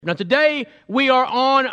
Now today we are on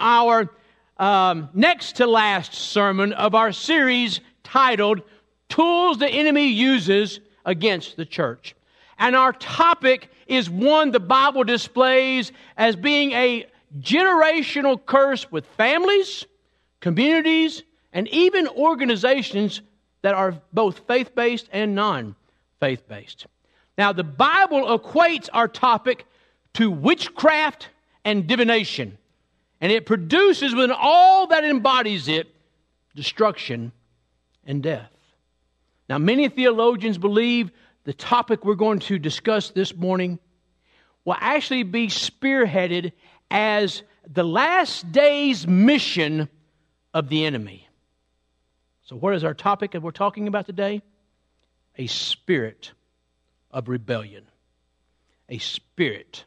our next to last sermon of our series titled Tools the Enemy Uses Against the Church. And our topic is one the Bible displays as being a generational curse with families, communities, and even organizations that are both faith-based and non-faith-based. Now the Bible equates our topic to witchcraft and divination. And it produces within all that embodies it destruction and death. Now, many theologians believe the topic we're going to discuss this morning will actually be spearheaded as the last day's mission of the enemy. So what is our topic that we're talking about today? A spirit of rebellion. A spirit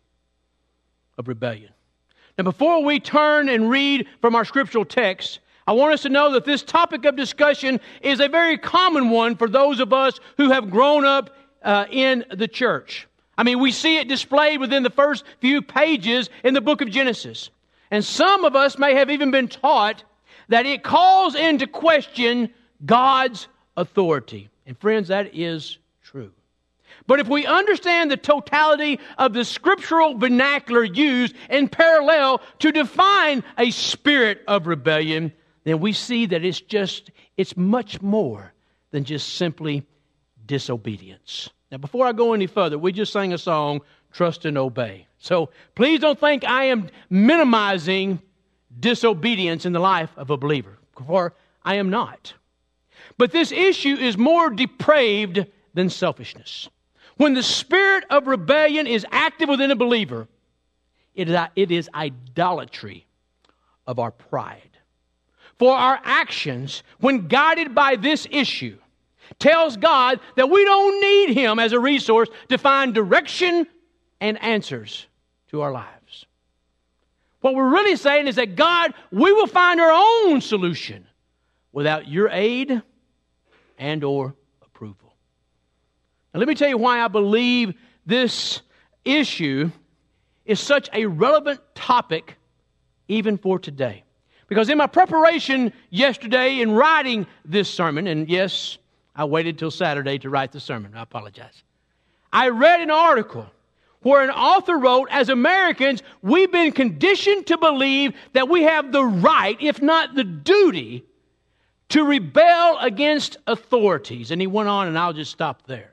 of rebellion. Now, before we turn and read from our scriptural text, I want us to know that this topic of discussion is a very common one for those of us who have grown up in the church. I mean, we see it displayed within the first few pages in the book of Genesis. And some of us may have even been taught that it calls into question God's authority. And friends, that is true. But if we understand the totality of the scriptural vernacular used in parallel to define a spirit of rebellion, then we see that it's much more than just simply disobedience. Now, before I go any further, we just sang a song, Trust and Obey. So please don't think I am minimizing disobedience in the life of a believer, for I am not. But this issue is more depraved than selfishness. When the spirit of rebellion is active within a believer, it is idolatry of our pride. For our actions, when guided by this issue, tells God that we don't need Him as a resource to find direction and answers to our lives. What we're really saying is that God, we will find our own solution without your aid and or approval. Now, let me tell you why I believe this issue is such a relevant topic even for today. Because in my preparation yesterday in writing this sermon, and yes, I waited till Saturday to write the sermon. I apologize. I read an article where an author wrote, as Americans, we've been conditioned to believe that we have the right, if not the duty, to rebel against authorities. And he went on, and I'll just stop there.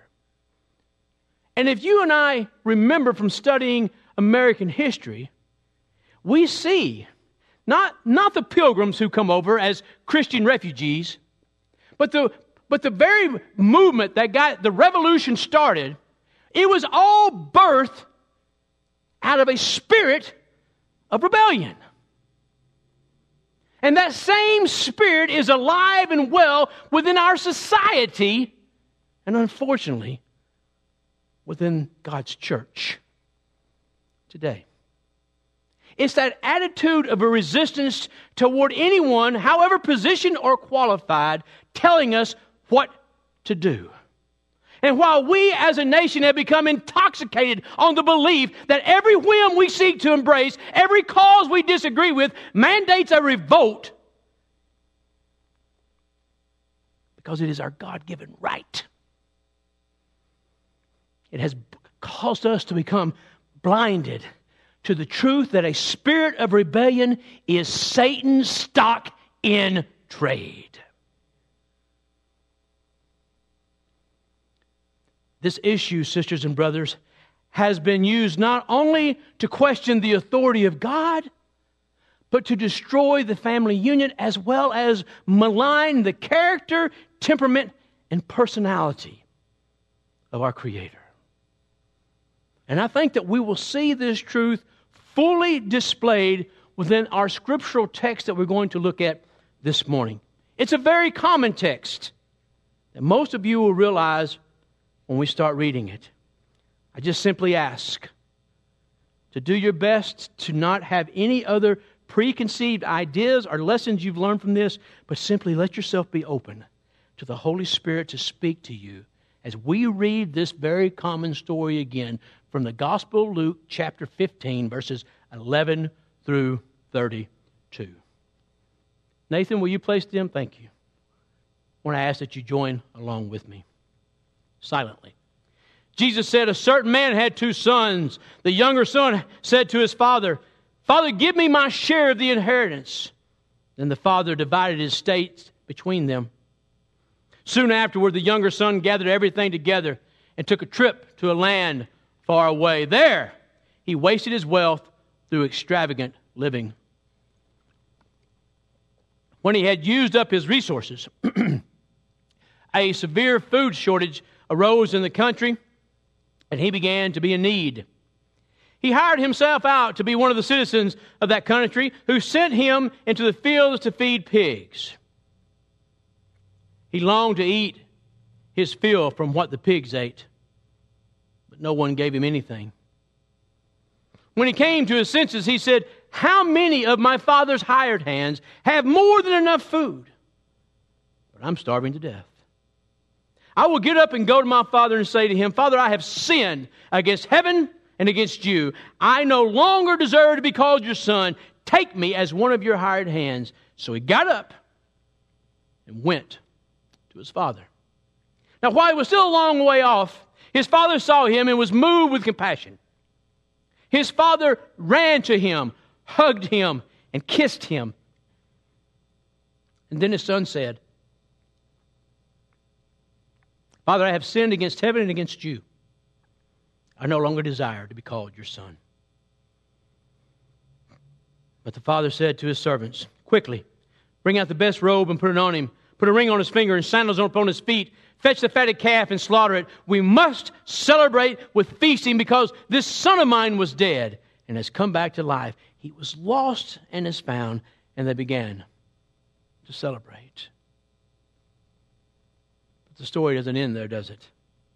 And if you and I remember from studying American history, we see not the pilgrims who come over as Christian refugees, but the very movement that got the revolution started, it was all birthed out of a spirit of rebellion. And that same spirit is alive and well within our society, and unfortunately, within God's church today. It's that attitude of a resistance toward anyone, however positioned or qualified, telling us what to do. And while we as a nation have become intoxicated on the belief that every whim we seek to embrace, every cause we disagree with, mandates a revolt, because it is our God-given right. It has caused us to become blinded to the truth that a spirit of rebellion is Satan's stock in trade. This issue, sisters and brothers, has been used not only to question the authority of God, but to destroy the family unit as well as malign the character, temperament, and personality of our Creator. And I think that we will see this truth fully displayed within our scriptural text that we're going to look at this morning. It's a very common text that most of you will realize when we start reading it. I just simply ask to do your best to not have any other preconceived ideas or lessons you've learned from this, but simply let yourself be open to the Holy Spirit to speak to you as we read this very common story again from the Gospel of Luke, chapter 15, verses 11 through 32. Nathan, will you place them? Thank you. I want to ask that you join along with me silently. Jesus said, a certain man had 2 sons. The younger son said to his father, Father, give me my share of the inheritance. Then the father divided his estate between them. Soon afterward, the younger son gathered everything together and took a trip to a land far away. There, he wasted his wealth through extravagant living. When he had used up his resources, a severe food shortage arose in the country, and he began to be in need. He hired himself out to be one of the citizens of that country, who sent him into the fields to feed pigs. He longed to eat his fill from what the pigs ate, but no one gave him anything. When he came to his senses, he said, how many of my father's hired hands have more than enough food? But I'm starving to death. I will get up and go to my father and say to him, Father, I have sinned against heaven and against you. I no longer deserve to be called your son. Take me as one of your hired hands. So he got up and went to his father. Now, while he was still a long way off, his father saw him and was moved with compassion. His father ran to him, hugged him, and kissed him. And then his son said, Father, I have sinned against heaven and against you. I no longer desire to be called your son. But the father said to his servants, quickly, bring out the best robe and put it on him. Put a ring on his finger and sandals upon his feet. Fetch the fatted calf and slaughter it. We must celebrate with feasting, because this son of mine was dead and has come back to life. He was lost and is found. And they began to celebrate. But the story doesn't end there, does it?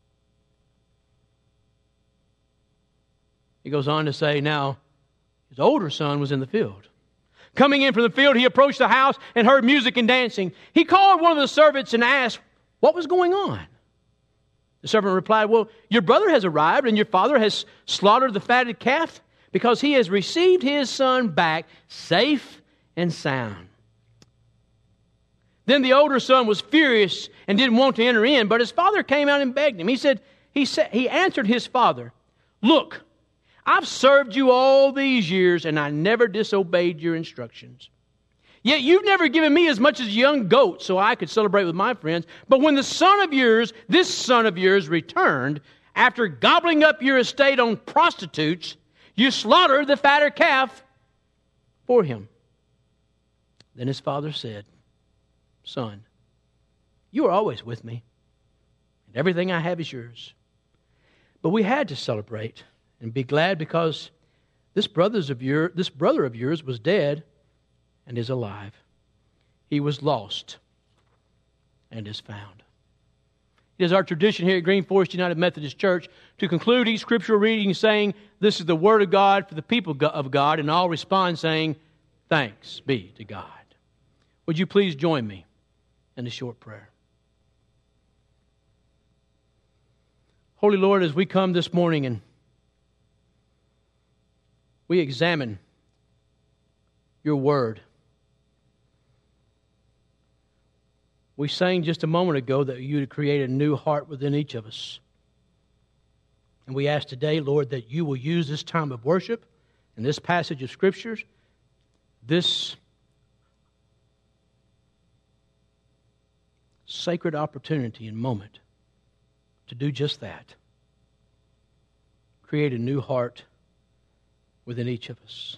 He goes on to say, now his older son was in the field. Coming in from the field, he approached the house and heard music and dancing. He called one of the servants and asked what was going on. The servant replied, well, your brother has arrived and your father has slaughtered the fatted calf because he has received his son back safe and sound. Then the older son was furious and didn't want to enter in, but his father came out and begged him. He answered his father, look, I've served you all these years and I never disobeyed your instructions. Yet you've never given me as much as a young goat so I could celebrate with my friends. But when this son of yours returned, after gobbling up your estate on prostitutes, you slaughtered the fatter calf for him. Then his father said, Son, you are always with me, and everything I have is yours. But we had to celebrate and be glad, because this brother of yours was dead and is alive. He was lost and is found. It is our tradition here at Green Forest United Methodist Church to conclude each scriptural reading saying, this is the word of God for the people of God, and all respond saying, thanks be to God. Would you please join me in a short prayer? Holy Lord, as we come this morning and we examine your word, we sang just a moment ago that you would create a new heart within each of us. And we ask today, Lord, that you will use this time of worship and this passage of Scriptures, this sacred opportunity and moment, to do just that. Create a new heart within each of us.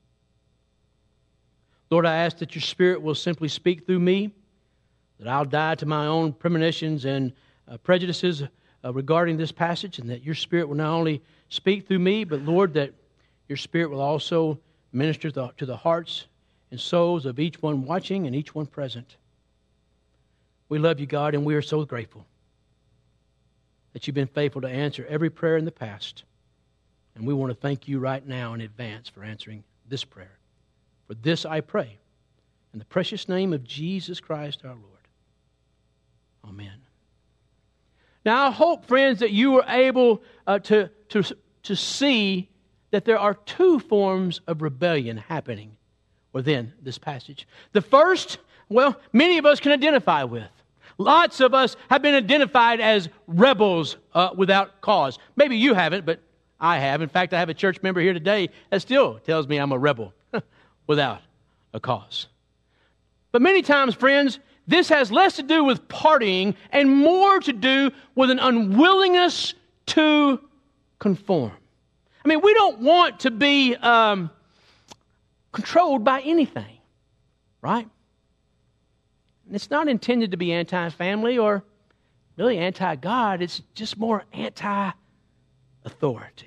Lord, I ask that your Spirit will simply speak through me, that I'll die to my own premonitions and prejudices regarding this passage, and that your Spirit will not only speak through me, but Lord, that your Spirit will also minister to the hearts and souls of each one watching and each one present. We love you, God, and we are so grateful that you've been faithful to answer every prayer in the past. And we want to thank you right now in advance for answering this prayer. For this I pray, in the precious name of Jesus Christ our Lord. Amen. Now I hope, friends, that you were able to see that there are two forms of rebellion happening within this passage. The first, well, many of us can identify with. Lots of us have been identified as rebels without cause. Maybe you haven't, but I have. In fact, I have a church member here today that still tells me I'm a rebel without a cause. But many times, friends, this has less to do with partying and more to do with an unwillingness to conform. I mean, we don't want to be controlled by anything, right? And it's not intended to be anti-family or really anti-God. It's just more anti-authority.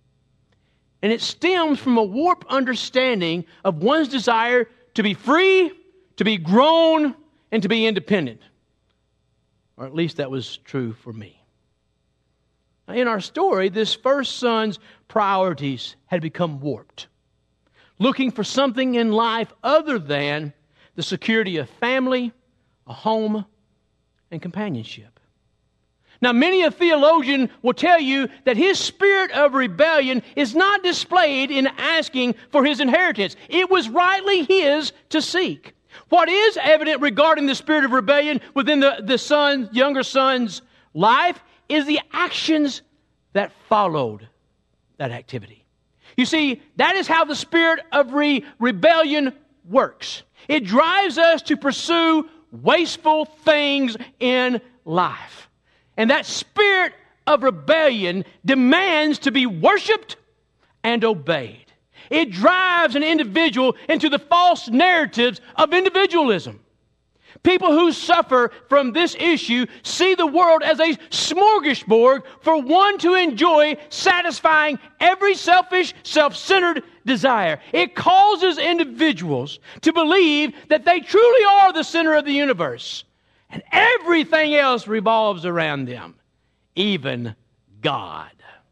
And it stems from a warped understanding of one's desire to be free, to be grown, and to be independent. Or at least that was true for me. Now, in our story, this first son's priorities had become warped, looking for something in life other than the security of family, a home, and companionship. Now, many a theologian will tell you that his spirit of rebellion is not displayed in asking for his inheritance. It was rightly his to seek. What is evident regarding the spirit of rebellion within the younger son's life is the actions that followed that activity. You see, that is how the spirit of rebellion works. It drives us to pursue wasteful things in life. And that spirit of rebellion demands to be worshiped and obeyed. It drives an individual into the false narratives of individualism. People who suffer from this issue see the world as a smorgasbord for one to enjoy, satisfying every selfish, self-centered desire. It causes individuals to believe that they truly are the center of the universe, and everything else revolves around them, even God.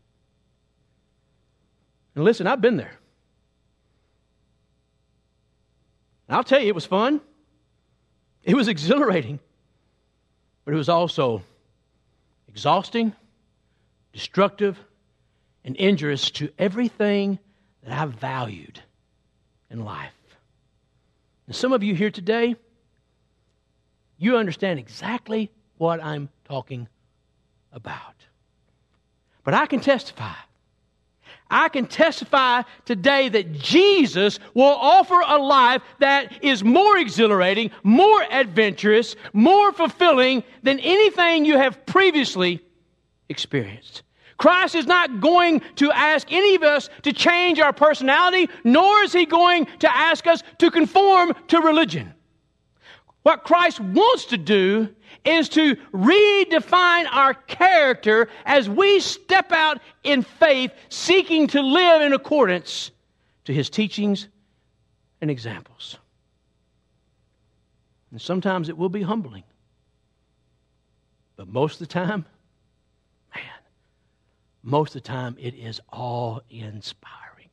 And listen, I've been there. And I'll tell you, it was fun. It was exhilarating. But it was also exhausting, destructive, and injurious to everything that I valued in life. And some of you here today, you understand exactly what I'm talking about. But I can testify. I can testify today that Jesus will offer a life that is more exhilarating, more adventurous, more fulfilling than anything you have previously experienced. Christ is not going to ask any of us to change our personality, nor is He going to ask us to conform to religion. What Christ wants to do is to redefine our character as we step out in faith, seeking to live in accordance to His teachings and examples. And sometimes it will be humbling. But most of the time, most of the time it is awe-inspiring.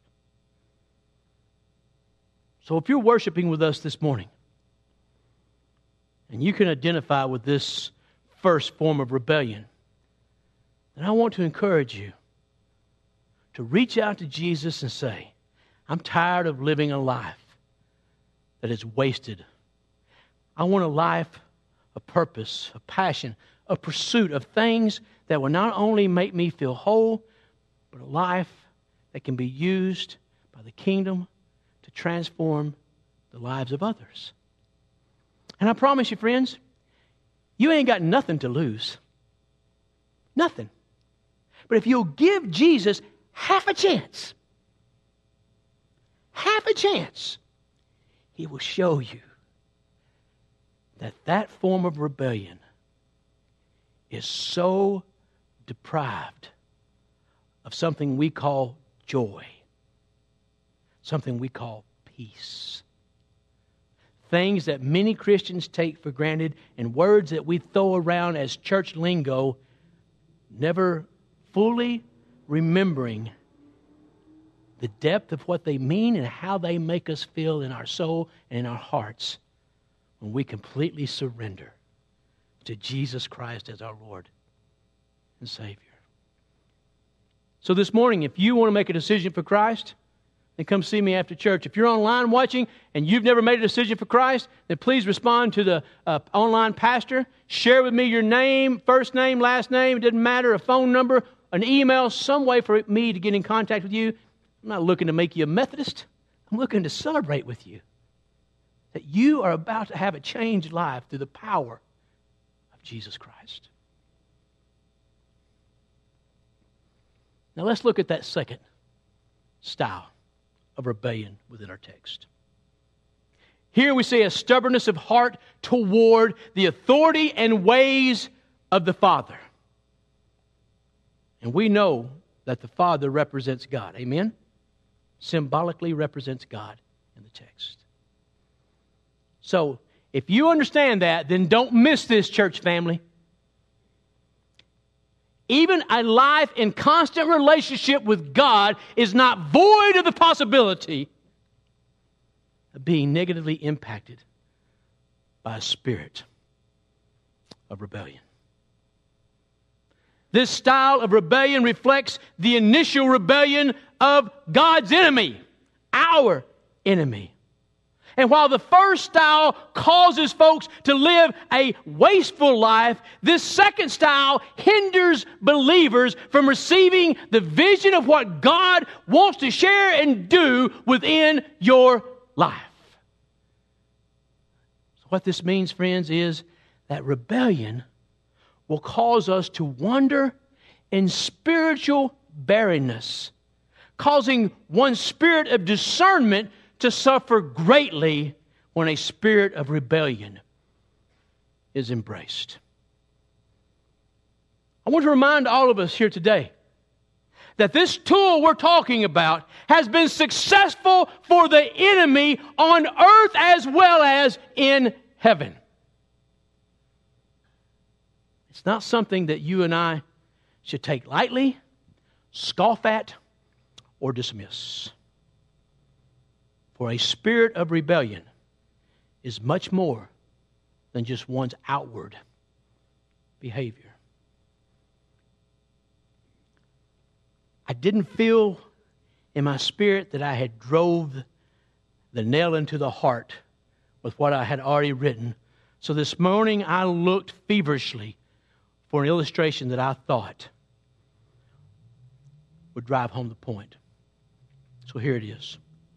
So if you're worshiping with us this morning, and you can identify with this first form of rebellion, then I want to encourage you to reach out to Jesus and say, I'm tired of living a life that is wasted. I want a life of purpose, of passion, of pursuit of things that will not only make me feel whole, but a life that can be used by the kingdom to transform the lives of others. And I promise you, friends, you ain't got nothing to lose. Nothing. But if you'll give Jesus half a chance, He will show you that that form of rebellion is so deprived of something we call joy, something we call peace. Things that many Christians take for granted and words that we throw around as church lingo, never fully remembering the depth of what they mean and how they make us feel in our soul and in our hearts when we completely surrender to Jesus Christ as our Lord and Savior. So this morning, if you want to make a decision for Christ, then come see me after church. If you're online watching and you've never made a decision for Christ, then please respond to the online pastor. Share with me your name, first name, last name, it doesn't matter, a phone number, an email, some way for me to get in contact with you. I'm not looking to make you a Methodist. I'm looking to celebrate with you that you are about to have a changed life through the power of Jesus Christ. Now let's look at that second style of rebellion within our text. Here we see a stubbornness of heart toward the authority and ways of the Father. And we know that the Father represents God. Amen? Symbolically represents God in the text. So, if you understand that, then don't miss this, church family. Even a life in constant relationship with God is not void of the possibility of being negatively impacted by a spirit of rebellion. This style of rebellion reflects the initial rebellion of God's enemy, our enemy. And while the first style causes folks to live a wasteful life, this second style hinders believers from receiving the vision of what God wants to share and do within your life. So what this means, friends, is that rebellion will cause us to wander in spiritual barrenness, causing one's spirit of discernment to suffer greatly when a spirit of rebellion is embraced. I want to remind all of us here today that this tool we're talking about has been successful for the enemy on earth as well as in heaven. It's not something that you and I should take lightly, scoff at, or dismiss. For a spirit of rebellion is much more than just one's outward behavior. I didn't feel in my spirit that I had drove the nail into the heart with what I had already written. So this morning I looked feverishly for an illustration that I thought would drive home the point. So here it is.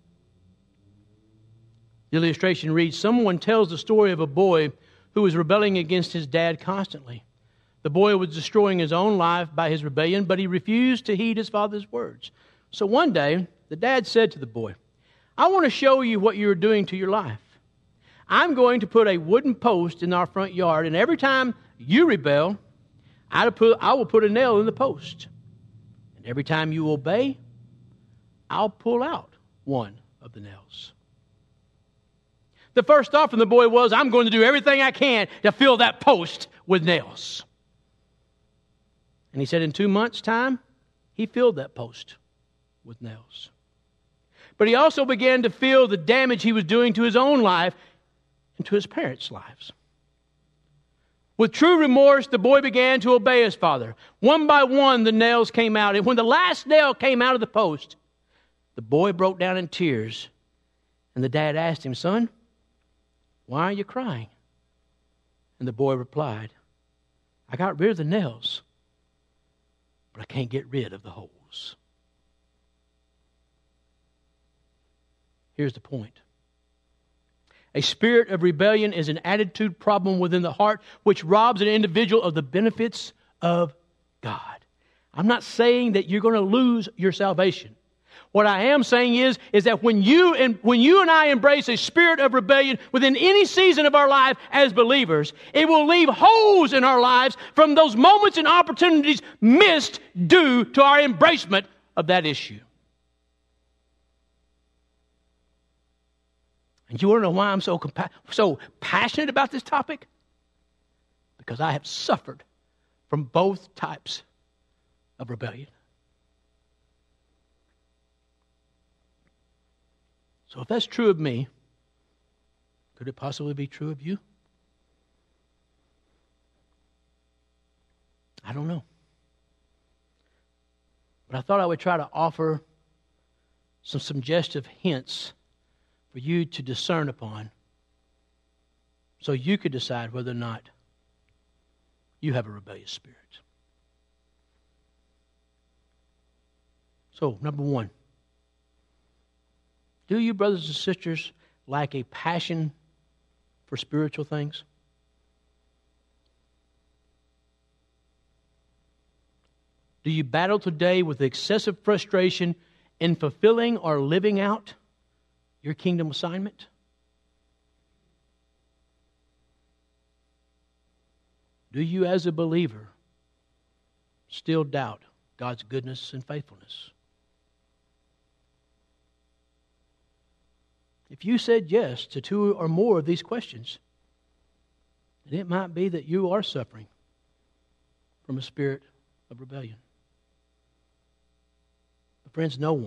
The illustration reads, someone tells the story of a boy who was rebelling against his dad constantly. The boy was destroying his own life by his rebellion, but he refused to heed his father's words. So one day, the dad said to the boy, I want to show you what you're doing to your life. I'm going to put a wooden post in our front yard, and every time you rebel, I will put a nail in the post. And every time you obey, I'll pull out one of the nails. The first thought from the boy was, I'm going to do everything I can to fill that post with nails. And he said in 2 months' time, he filled that post with nails. But he also began to feel the damage he was doing to his own life and to his parents' lives. With true remorse, the boy began to obey his father. One by one, the nails came out. And when the last nail came out of the post, the boy broke down in tears. And the dad asked him, son, why are you crying? And the boy replied, I got rid of the nails, but I can't get rid of the holes. Here's the point. A spirit of rebellion is an attitude problem within the heart which robs an individual of the benefits of God. I'm not saying that you're going to lose your salvation. What I am saying is that when you and I embrace a spirit of rebellion within any season of our life as believers, it will leave holes in our lives from those moments and opportunities missed due to our embracement of that issue. And you want to know why I'm so passionate about this topic? Because I have suffered from both types of rebellion. So if that's true of me, could it possibly be true of you? I don't know. But I thought I would try to offer some suggestive hints for you to discern upon so you could decide whether or not you have a rebellious spirit. So, number one, do you, brothers and sisters, lack a passion for spiritual things? Do you battle today with excessive frustration in fulfilling or living out your kingdom assignment? Do you, as a believer, still doubt God's goodness and faithfulness? If you said yes to two or more of these questions, then it might be that you are suffering from a spirit of rebellion. But friends, no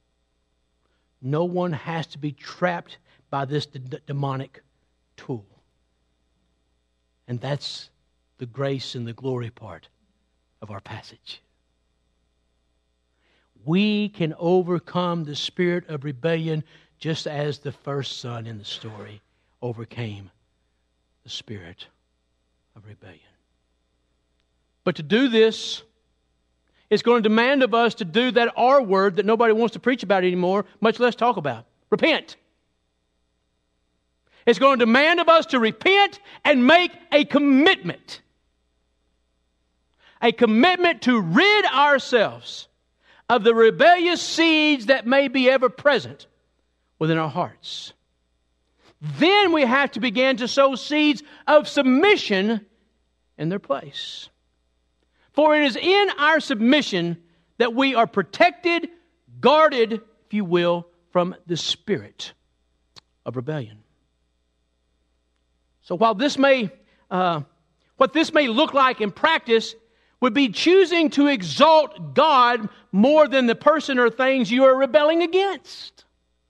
one has to be trapped by this demonic tool. And that's the grace and the glory part of our passage. We can overcome the spirit of rebellion just as the first son in the story overcame the spirit of rebellion. But to do this, it's going to demand of us to do that R word that nobody wants to preach about anymore, much less talk about. Repent. It's going to demand of us to repent and make a commitment. A commitment to rid ourselves of the rebellious seeds that may be ever present within our hearts. Then we have to begin to sow seeds of submission in their place. For it is in our submission that we are protected, guarded, if you will, from the spirit of rebellion. So while what this may look like in practice would be choosing to exalt God more than the person or things you are rebelling against.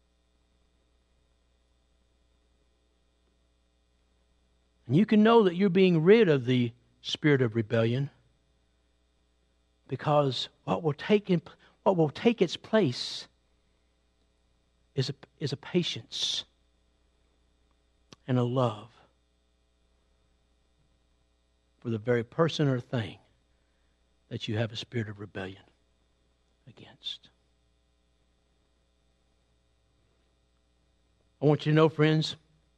And you can know that you're being rid of the spirit of rebellion because what will take its place is a patience and a love for the very person or thing that you have a spirit of rebellion against. I want you to know, friends,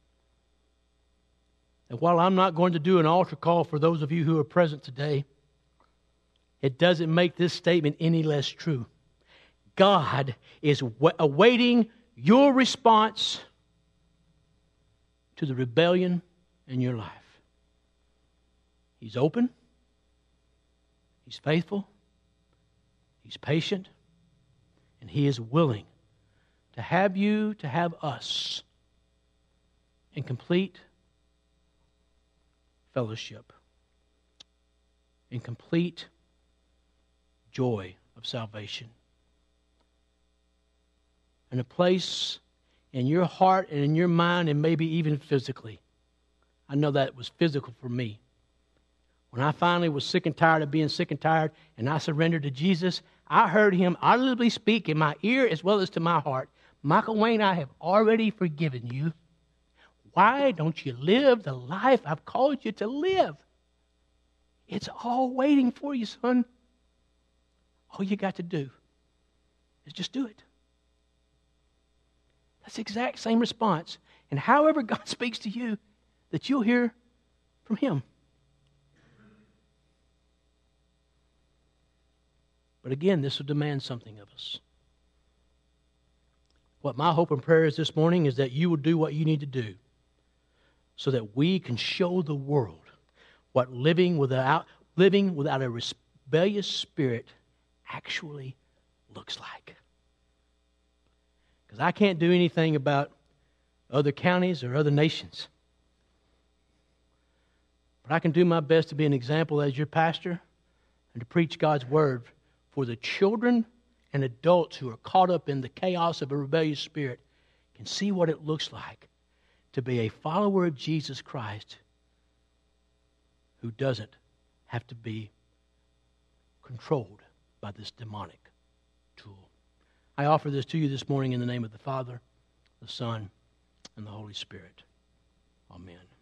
that while I'm not going to do an altar call for those of you who are present today, it doesn't make this statement any less true. God is awaiting your response to the rebellion in your life. He's open. He's faithful. He's patient. And He is willing to have you, to have us in complete fellowship, in complete joy of salvation. And a place in your heart and in your mind and maybe even physically. I know that was physical for me. When I finally was sick and tired of being sick and tired and I surrendered to Jesus, I heard Him audibly speak in my ear as well as to my heart. Michael Wayne, I have already forgiven you. Why don't you live the life I've called you to live? It's all waiting for you, son. All you got to do is just do it. That's the exact same response. And however God speaks to you, that you'll hear from Him. But again, this will demand something of us. What my hope and prayer is this morning is that you will do what you need to do so that we can show the world what living without a rebellious spirit actually looks like. Because I can't do anything about other counties or other nations. But I can do my best to be an example as your pastor and to preach God's word for the children and adults who are caught up in the chaos of a rebellious spirit can see what it looks like to be a follower of Jesus Christ who doesn't have to be controlled by this demonic tool. I offer this to you this morning in the name of the Father, the Son, and the Holy Spirit. Amen.